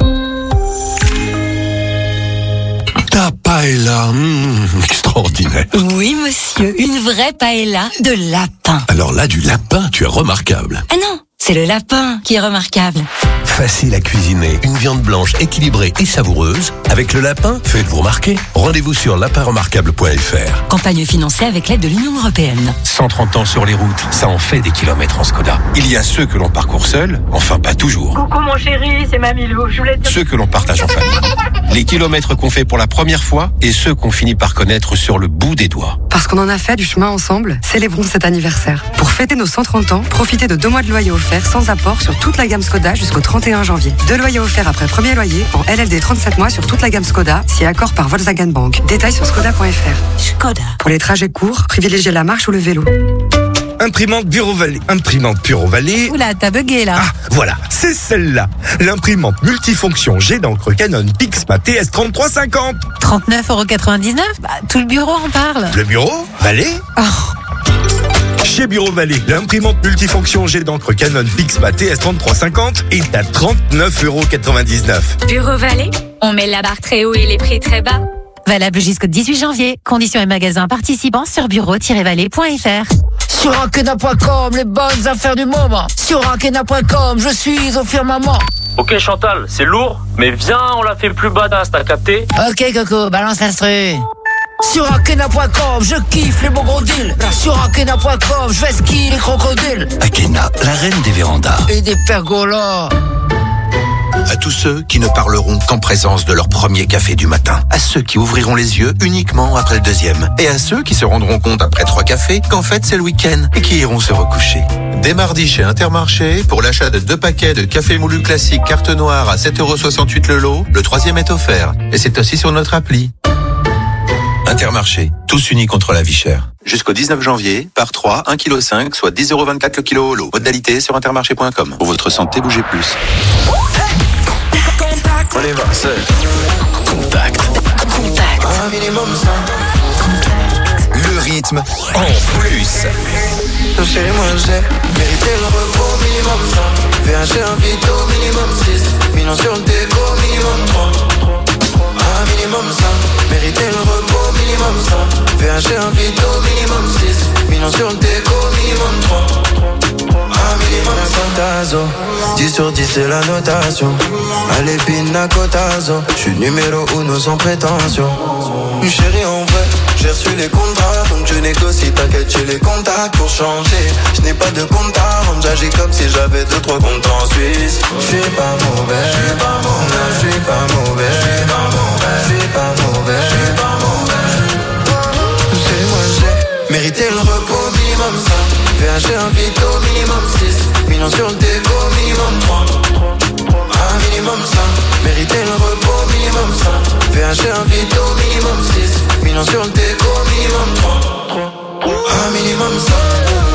S25: Ta paella, mmh, extraordinaire.
S5: Oui, monsieur, une vraie paella de lapin.
S25: Alors là, du lapin, tu es remarquable.
S5: Ah non, c'est le lapin qui est remarquable.
S25: Facile à cuisiner, une viande blanche équilibrée et savoureuse. Avec le lapin, faites-vous remarquer. Rendez-vous sur lapin remarquable point f r.
S5: Campagne financée avec l'aide de l'Union européenne.
S22: cent trente ans sur les routes, ça en fait des kilomètres en Skoda. Il y a ceux que l'on parcourt seul, enfin pas toujours.
S26: Coucou mon chéri, c'est Mamilou, je voulais te dire...
S22: Ceux que l'on partage en famille. Les kilomètres qu'on fait pour la première fois et ceux qu'on finit par connaître sur le bout des doigts.
S27: Parce qu'on en a fait du chemin ensemble, célébrons cet anniversaire. Pour fêter nos cent trente ans, profitez de deux mois de loyer offert sans apport sur toute la gamme Skoda jusqu'au trente et un janvier. Deux loyers offerts après premier loyer en L L D trente-sept mois sur toute la gamme Skoda, si accord par Volkswagen Bank. Détails sur skoda point f r.
S5: Skoda.
S27: Pour les trajets courts, privilégiez la marche ou le vélo.
S28: Imprimante Bureau Vallée. Imprimante Bureau Vallée.
S21: Oula, t'as bugué là.
S28: Ah, voilà, c'est celle-là. L'imprimante multifonction jet d'encre Canon Pixma T S trente-trois cinquante.
S21: trente-neuf euros quatre-vingt-dix-neuf. Bah, tout le bureau en parle.
S28: Le bureau Vallée.
S21: Oh.
S28: Chez Bureau Vallée, l'imprimante multifonction jet d'encre Canon Pixma T S trente-trois cinquante est à trente-neuf euros quatre-vingt-dix-neuf.
S7: Bureau Vallée, on met la barre très haut et les prix très bas.
S21: Valable jusqu'au dix-huit janvier. Conditions et magasins participants sur bureau tiret vallée point f r.
S29: Sur Ankena point com, les bonnes affaires du moment. Sur Ankena point com, je suis au firmament.
S30: Ok Chantal, c'est lourd, mais viens, on la fait plus badass, t'as capté?
S29: Ok Coco, balance l'instru. Sur Ankena point com, je kiffe les bons gros deals. Sur Ankena point com, je vais skier les crocodiles.
S25: Akena, la reine des vérandas.
S29: Et des pergolas.
S25: À tous ceux qui ne parleront qu'en présence de leur premier café du matin. À ceux qui ouvriront les yeux uniquement après le deuxième. Et à ceux qui se rendront compte après trois cafés qu'en fait c'est le week-end et qui iront se recoucher. Dès mardi chez Intermarché, pour l'achat de deux paquets de café moulu classique carte noire à sept euros soixante-huit le lot, le troisième est offert. Et c'est aussi sur notre appli. Intermarché, tous unis contre la vie chère. Jusqu'au dix-neuf janvier, par trois, un virgule cinq kilos, soit dix euros vingt-quatre le kilo au lot. Modalité sur intermarché point com. Pour votre santé, bougez plus.
S13: On y va, c'est
S25: Contact.
S13: Contact. Un minimum ça.
S4: Le rythme en plus.
S13: Chérie, moi j'ai mérité le repos minimum ça. V H un vito minimum six. Millions sur le déco minimum trois. Un minimum ça. Mérité le repos minimum ça. V H un vito minimum six. Millions sur le déco minimum trois. Un minimum Santazo, dix sur dix c'est la notation. Allez pina cotazo, j'suis numéro uno sans prétention. Chérie en vrai, j'ai reçu les contrats, donc je négocie, t'inquiète j'ai les contacts pour changer. Je n'ai pas de compte à rendre, j'agis comme si j'avais deux trois comptes en Suisse. J'suis pas mauvais, j'suis pas mauvais, j'suis pas mauvais, j'suis pas mauvais, j'suis pas mauvais, j'suis pas mauvais. Chérie moi j'ai mérité le repos minimum ça. V H un vito minimum six. Millions sur le déco minimum trois. Un minimum ça. Mérité le repos minimum ça. V H un vito minimum six. Millions sur le déco minimum trois. Un minimum ça.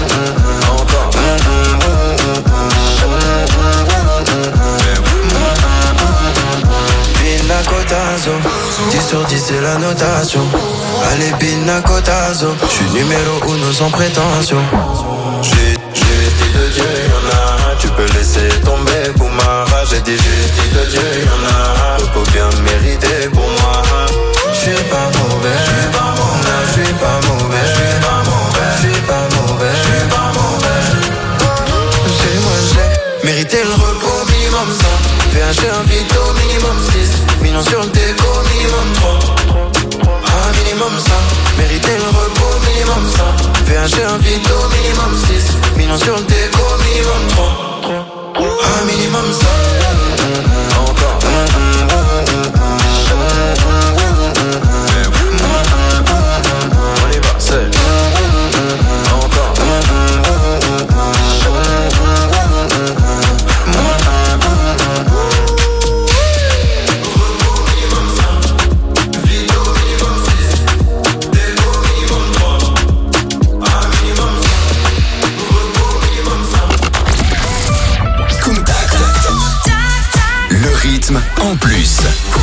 S3: sur dix c'est la notation. Allez Pina Cotazo, j'suis numéro uno sans prétention. J'ai j'ai dit de Dieu y'en a, tu peux laisser tomber pour ma rage. J'ai dit justice de Dieu y'en a, repos bien mérité pour moi. J'suis pas mauvais, j'suis pas mauvais, j'suis pas mauvais, j'suis pas mauvais, j'suis pas mauvais, j'suis pas mauvais. C'est moi j'ai mérité le repos minimum cent. V H un vito minimum six, millions sur le déco minimum trois. Un minimum cent, mérité le repos minimum cent. V H un vito minimum six, millions sur le déco minimum trois. Un minimum cent. Encore. On y va, c'est encore.
S4: En plus.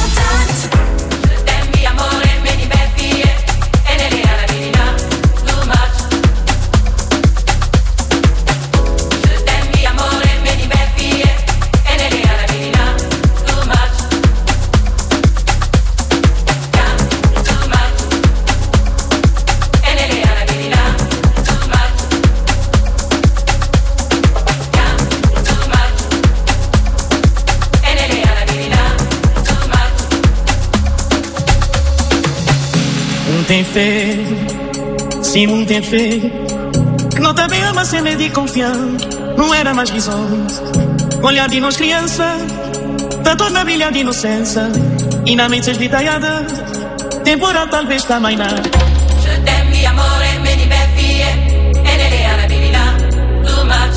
S8: Tem fé, sim, não tem fé. Não também ama ser medo e confiar. Não era mais visões. Olhar de nós criança, tá toda brilhar de inocência. E na mente esbitaiada, temporal talvez também não.
S13: Je t'aime, mi amore, me diverti, e nelle arabilità, too much.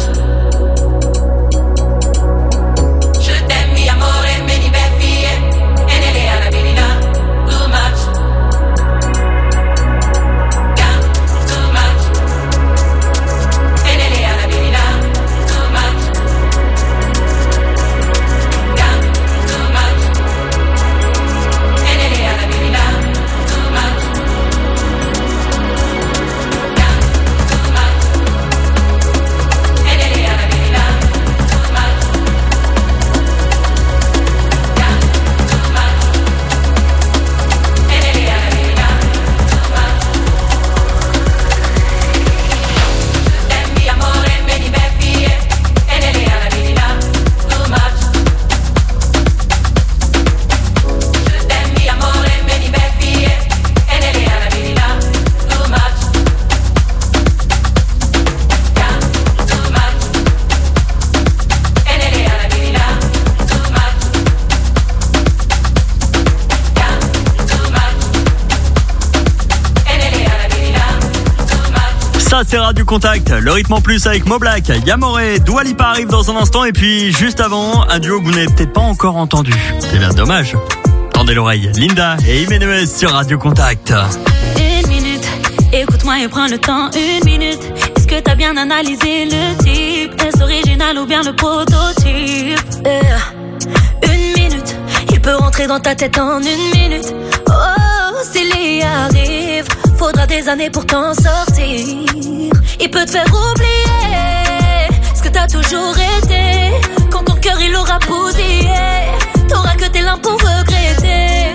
S13: Je t'aime, mi amore, me diverti, e nelle arabilità, too much.
S1: Ça c'est Radio Contact, le rythme en plus avec Mo Black, Yamore, Dua Lipa arrive dans un instant et puis juste avant, un duo que vous n'avez peut-être pas encore entendu. C'est bien dommage. Tendez l'oreille, Linda et Imenes sur Radio Contact.
S10: Une minute, écoute-moi et prends le temps, une minute. Est-ce que t'as bien analysé le type? Est-ce original ou bien le prototype? euh, Une minute, il peut rentrer dans ta tête en une minute. Oh, s'il y arrive, faudra des années pour t'en sortir. Il peut te faire oublier ce que t'as toujours été. Quand ton cœur il aura bousillé, t'auras que tes larmes pour regretter.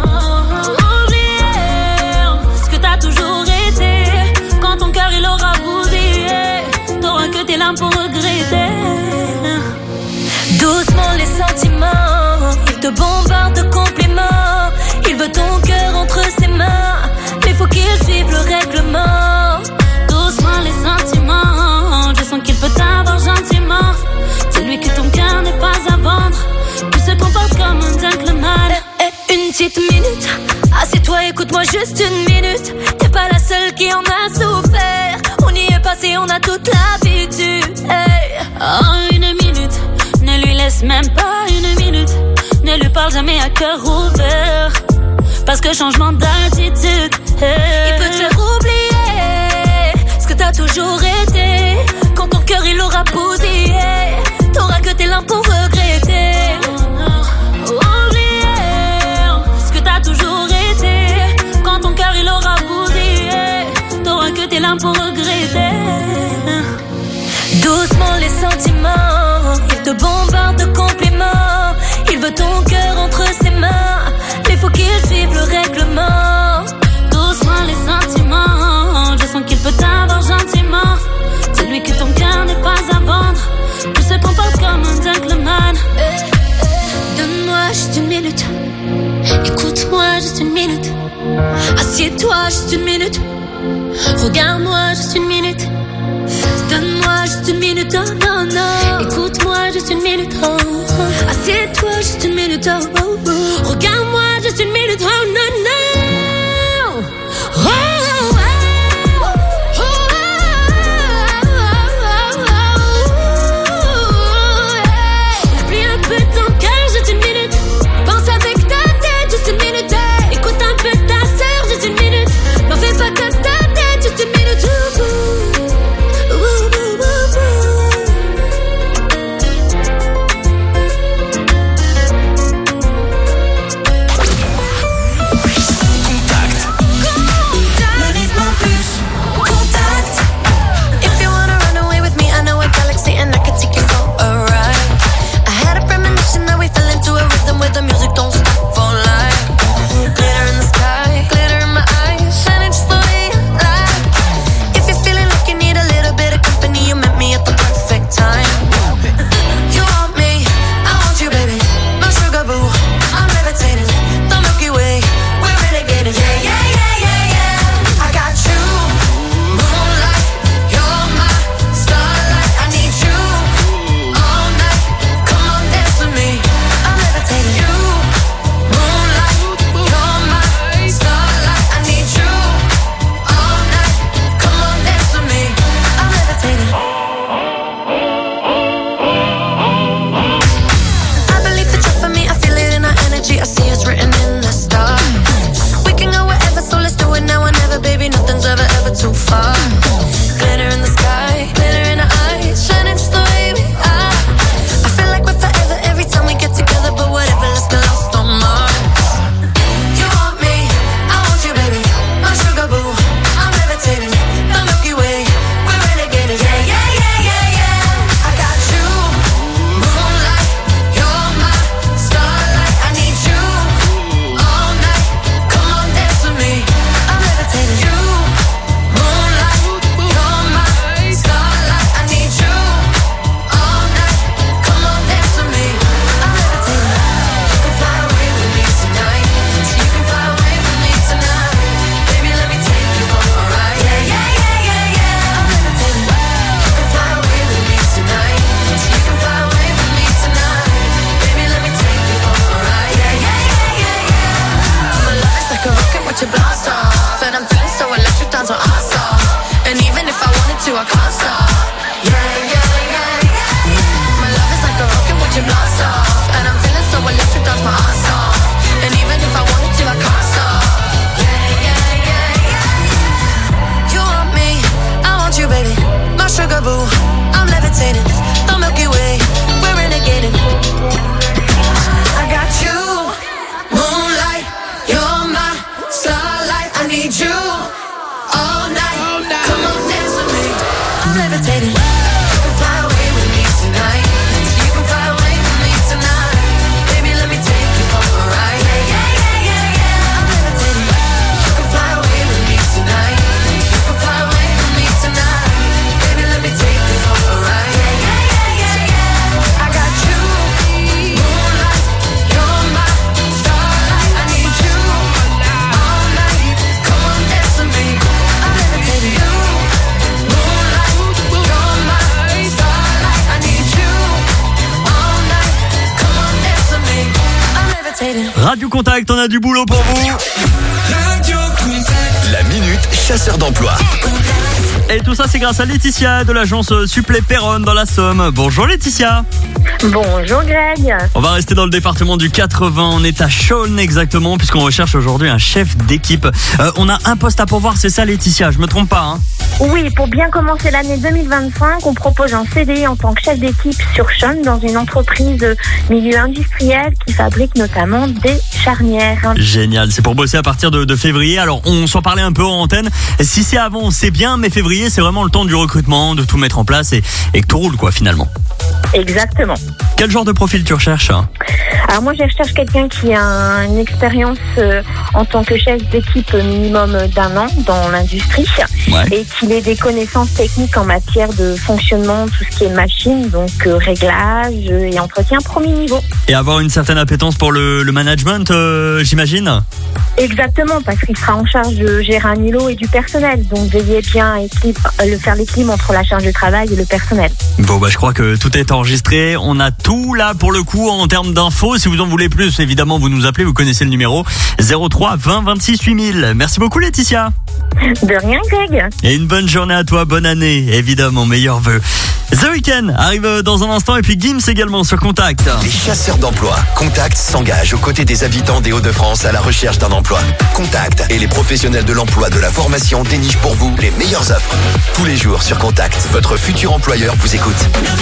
S10: Oublier ce que t'as toujours été. Quand ton cœur il aura bousillé, t'auras que tes larmes pour regretter. Doucement les sentiments, il te bombarde de compliments. Il veut ton cœur entre ses mains, mais faut qu'il suive le règlement. Doucement les sentiments, je sens qu'il peut t'avoir gentiment. Dis-lui que ton cœur n'est pas à vendre, qu'il se comporte comme un gentleman. Eh, eh, une petite minute, assieds-toi, écoute-moi juste une minute. T'es pas la seule qui en a souffert. On y est passé, on a toute l'habitude. Hey. Oh, une minute, ne lui laisse même pas une minute. Ne lui parle jamais à cœur ouvert, parce que changement d'attitude, hey. Il peut te faire oublier ce que t'as toujours été. Quand ton cœur il aura bousillé, t'auras que tes larmes pour regretter. Oublier ce que t'as toujours été. Regarde-moi juste une minute. Donne-moi juste une minute, oh non, non. Écoute-moi juste une minute, oh, oh. Assieds-toi juste une minute, oh, oh, oh. Regarde-moi juste une minute, oh non, non. Oh, oh, oh.
S1: Radio Contact, on a du boulot pour vous.
S4: Radio Contact. La minute chasseur d'emploi.
S1: Et tout ça, c'est grâce à Laetitia de l'agence Supplé Péronne dans la Somme. Bonjour Laetitia.
S2: Bonjour Greg.
S1: On va rester dans le département du quatre-vingts. On est à Chaulnes exactement, puisqu'on recherche aujourd'hui un chef d'équipe. Euh, on a un poste à pourvoir, c'est ça Laetitia, je me trompe pas hein?
S2: Oui, pour bien commencer l'année deux mille vingt-cinq, on propose un C D I en tant que chef d'équipe sur Chaulnes dans une entreprise milieu industriel qui fabrique notamment des charnières.
S1: Génial, c'est pour bosser à partir de, de février. Alors on s'en parlait un peu en antenne. Si c'est avant, c'est bien, mais février, c'est vraiment le temps du recrutement, de tout mettre en place et, et que tout roule quoi finalement.
S2: Exactement.
S1: Quel genre de profil tu recherches?
S2: Alors moi, je recherche quelqu'un qui a un- une expérience euh, en tant que chef d'équipe minimum d'un an dans l'industrie
S1: Ouais.
S2: et qu'il ait des connaissances techniques en matière de fonctionnement, tout ce qui est machine, donc euh, réglage euh, et entretien premier niveau.
S1: Et avoir une certaine appétence pour le, le management, euh, j'imagine?
S2: Exactement, parce qu'il sera en charge de gérer un îlot et du personnel, donc veiller bien à équilibre- euh, le faire l'équilibre entre la charge de travail et le personnel.
S1: Bon bah je crois que tout est enregistré, on a tout là pour le coup en termes d'infos. Si vous en voulez plus, évidemment vous nous appelez, vous connaissez le numéro zéro trois vingt vingt-six huit mille. Merci beaucoup Laetitia.
S2: De rien Greg.
S1: Et une bonne journée à toi, bonne année, évidemment, meilleurs vœux. The Weeknd arrive dans un instant et puis Gims également sur Contact.
S4: Les chasseurs d'emploi. Contact s'engage aux côtés des habitants des Hauts-de-France à la recherche d'un emploi. Contact et les professionnels de l'emploi de la formation dénichent pour vous les meilleures offres. Tous les jours sur Contact, votre futur employeur vous écoute.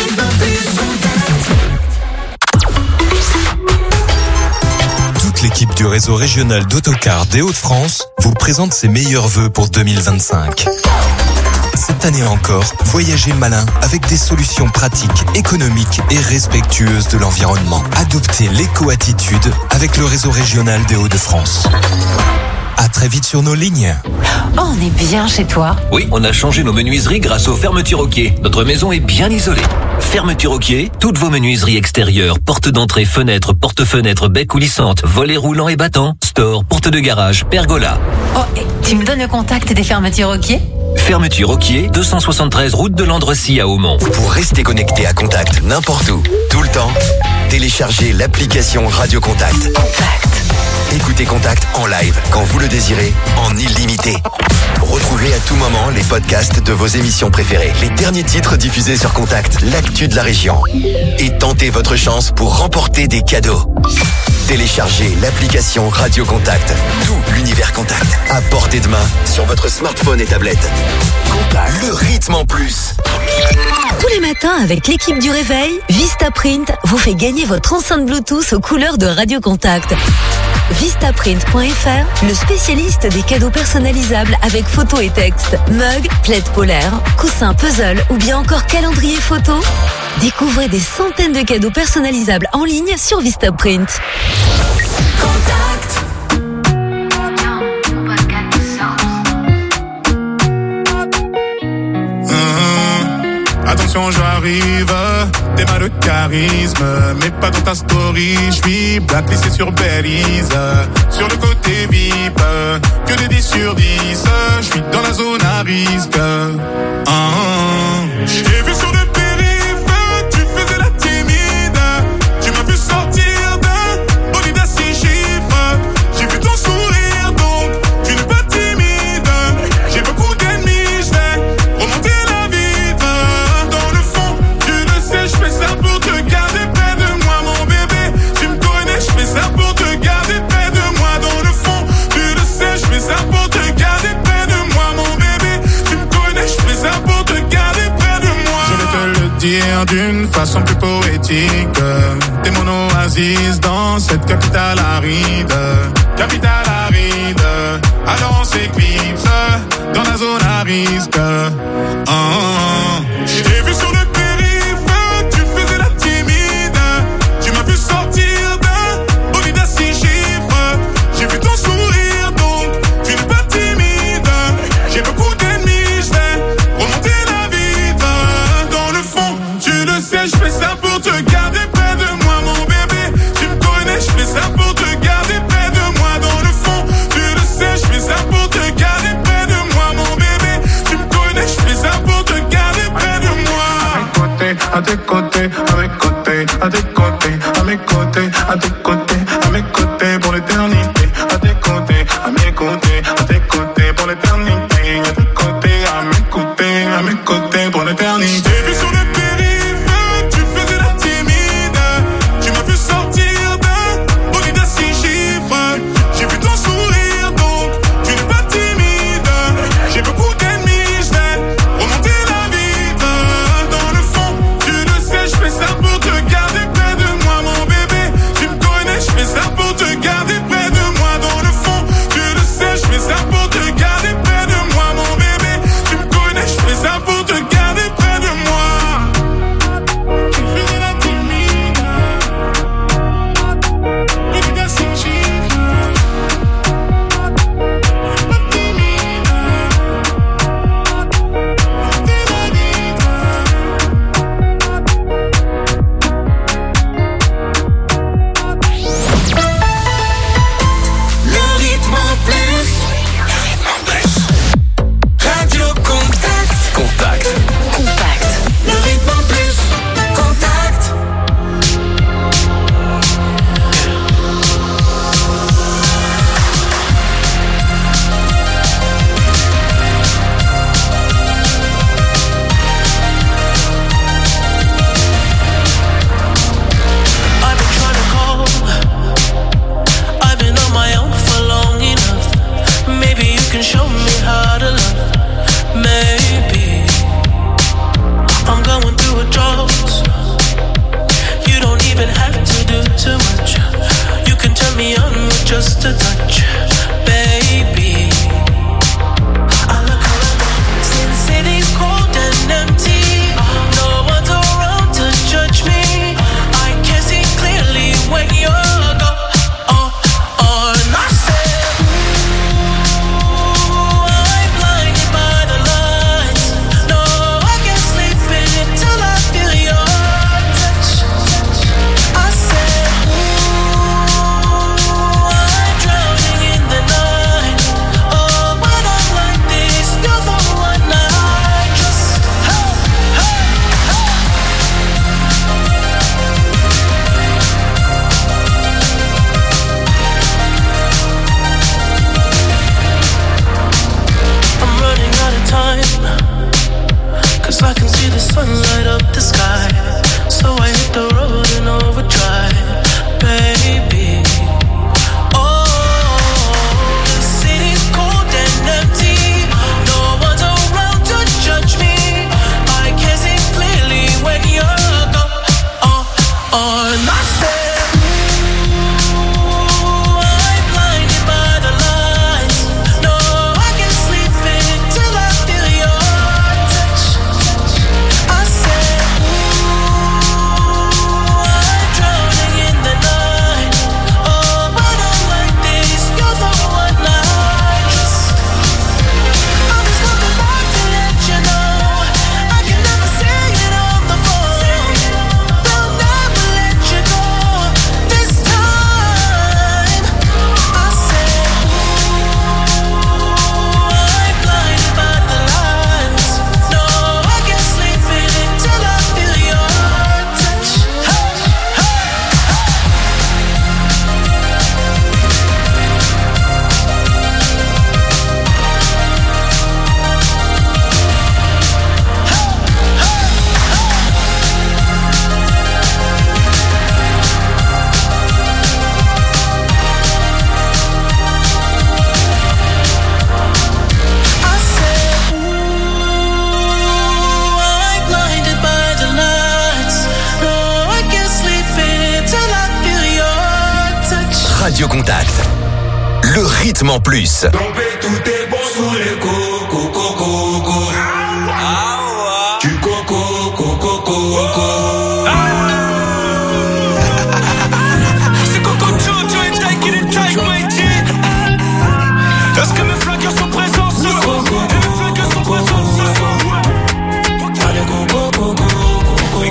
S6: Toute l'équipe du réseau régional d'autocars des Hauts-de-France vous présente ses meilleurs vœux pour deux mille vingt-cinq. Cette année encore, voyagez malin avec des solutions pratiques, économiques et respectueuses de l'environnement. Adoptez l'éco-attitude avec le réseau régional des Hauts-de-France. À très vite sur nos lignes.
S21: Oh, on est bien chez toi.
S9: Oui, on a changé nos menuiseries grâce aux fermetures Roquier. Notre maison est bien isolée. Fermeture Roquier, toutes vos menuiseries extérieures, portes d'entrée, fenêtres, porte-fenêtres, bec coulissantes, volets roulants et battants, store, porte de garage, pergola.
S21: Oh, et tu me donnes le contact des fermetures Roquier?
S9: Fermeture Roquier, deux cent soixante-treize route de Landrecy à Aumont.
S4: Pour rester connecté à Contact n'importe où, tout le temps, téléchargez l'application Radio Contact. Écoutez Contact en live quand vous le désirez, en illimité. Retrouvez à tout moment les podcasts de vos émissions préférées, les derniers titres diffusés sur Contact, l'actu de la région. Et tentez votre chance pour remporter des cadeaux. Téléchargez l'application Radio Contact. Tout l'univers Contact à portée de main sur votre smartphone et tablette. Contact, le rythme en plus.
S7: Tous les matins, avec l'équipe du réveil, Vistaprint vous fait gagner votre enceinte Bluetooth aux couleurs de Radio Contact. Vistaprint point F R, le spécialiste des cadeaux personnalisables avec photos et texte. Mug, plaid polaire, coussin puzzle ou bien encore calendrier photo. Découvrez des centaines de cadeaux personnalisables en ligne sur Vistaprint.
S15: Attention, j'arrive, t'es mal de charisme, mais pas dans ta story. J'suis blacklisté sur Belize, sur le côté V I P, que des dix sur dix. J'suis dans la zone à risque. Ah, j'ai vu sur le périph', tu faisais la timide. Tu m'as vu sortir d'un bolide à six chiffres. J'ai vu ton sourire, donc tu n'es pas timide. J'ai beaucoup d'ennemis, j'vais remonter la vitre. Je fais ça pour te garder près de moi, mon bébé. Tu me connais, je fais ça pour te garder près de moi. Dans le fond, tu le sais, je fais ça pour te garder près de moi, mon bébé. Tu me connais, je fais ça pour te garder près de moi. Je vais te le dire d'une façon plus poétique. T'es mon oasis dans cette capitale aride. Capitale aride. Alors on s'éclipse dans la zone à risque. Oh, oh, oh. Je t'ai vu sur le sortir d'un bolide à six chiffres. J'ai vu ton sourire, donc tu n'es pas timide. J'ai beaucoup d'ennemis, j'vais remonter la vitre. Dans le fond, tu le sais, j'fais ça pour te garder près de moi, mon bébé. Tu me connais, j'fais ça pour te garder près de moi. Dans le fond, tu le sais, j'fais ça pour te garder près de moi, mon bébé. Tu me connais, j'fais ça pour te garder près de moi. À tes côtés, à mes côtés, à tes côtés, à mes côtés, à tes côtés, à mes côtés pour l'éternité. À tes côtés, à mes côtés, à tes côtés pour l'éternité. À tes côtés, à mes côtés, à mes côtés pour l'éternité. J'ai vu sur le périph', tu faisais la timide. Tu m'as vu sortir d'un bolide à six chiffres. J'ai vu ton sourire, donc tu n'es pas timide. J'ai beaucoup d'ennemis, j'vais remonter la vitre. Dans le fond, tu le sais, j'fais ça pour te garder près de moi, mon bébé. Tu me connais, j'fais ça pour te garder.
S13: just a touch, baby. I look around, since city's cold and empty, no one's around to judge me. I can see clearly when you're gone. Oh, oh, and I said, ooh, I'm blinded by the lights. No, I can't sleep until I feel your touch. I said, ooh, I'm drowning in the night. Oh, when I'm like this, you're the one I trust. Hey, hey, hey. I'm running out of time, 'cause I can see the sun light up the sky. So I hit the road in overdrive, baby. Oh, the city's cold and empty. No one's around to judge me. I can see clearly when you're gone. Oh, oh, and I said, ooh, I'm blinded by the lights. No, I can't sleep until I feel your touch. I said, ooh, I'm drowning in the night. Oh, when I'm like this, you're the one I trust. I'm just coming back to let you know I can never say it on the phone. They'll never let you go this time. I said, ooh, I'm blinded by the lights. No, I can't sleep until I feel your touch. Hey, I said, ooh, I'm blinded by the lights. No, I can't sleep until I feel your touch.
S4: Radio Contact. Le rythme en plus.
S15: Tout est bon sous les coco, coco, coco. Du coco, coco, coco. C'est Coco Jojo et Taiki et Taiki, my G. Est-ce que mes flaqueurs sont présents ce soir? Et mes flaqueurs sont présents ce soir. Allez, coco, coco, coco.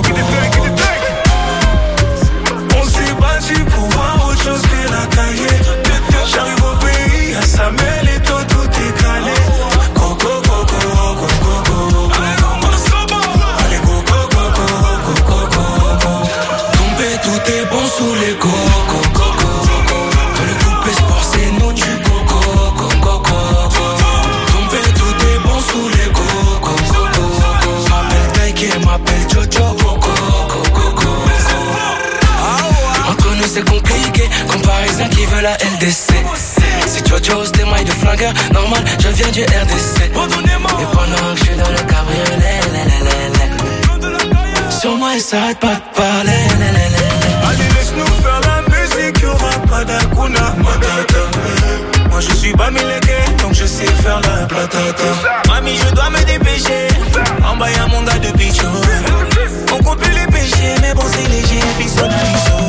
S15: On s'est battu pour voir autre chose que la cahier. J'arrive au pays, à Samuel et toi tout est calé. Coco, coco, coco, coco. Allez, coco, coco, coco, coco. Tombé, tout est bon sous les coco, coco. Dans le coupé sport, c'est nous du coco, coco, coco. Tombé, tout est bon sous les coco, coco. M'appelle Taiki et m'appelle Jojo, coco, coco, coco. Entre nous c'est compliqué, comme parisien qui veut la L D C. Si Jojo c'était maille de flingueur, normal, je viens du R D C. Et pendant que je suis dans le cabriolet, lé, lé, lé, lé. Sur moi il s'arrête pas de parler, lé, lé, lé. Allez laisse-nous faire la musique, y'aura pas d'Akuna Matata. Moi je suis pas millégué, donc je sais faire la platata. Mami je dois me dépêcher, en bas y'a mon gars de bicho. On compte les péchés, mais bon c'est léger, bisous bisous.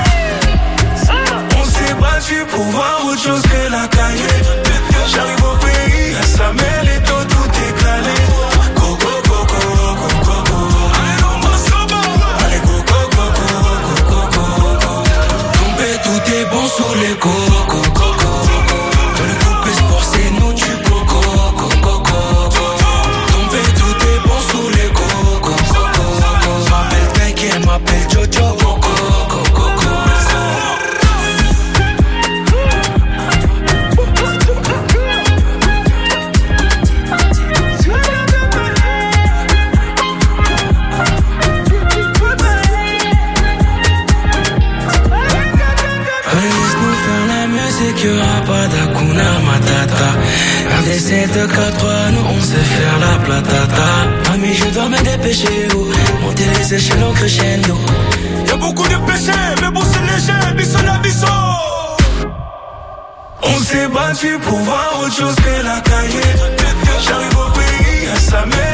S15: On s'est battu pour voir autre chose que la cahier. J'arrive au pays, à Samuel et toi tout est calé. Coco, coco, coco, coco. Allez, coco, coco, coco, coco. Tombé, tout est bon sous les coco, coco. Dans le coupé sport, c'est nous du coco, coco, coco. Tombé, tout est bon sous les coco, coco. M'appelle Taiki, elle m'appelle Jojo, coco, coco, coco. Y'aura pas d'Akuna Matata. R D C deux quatre trois, nous on sait faire la platata. Ami je dois me dépêcher, oh. Monter les échelons crescendo. Y'a beaucoup de péchés, mais bon c'est léger, bisous la bisous.
S11: battu pour voir autre chose que la cahier. J'arrive au pays, à sa mère.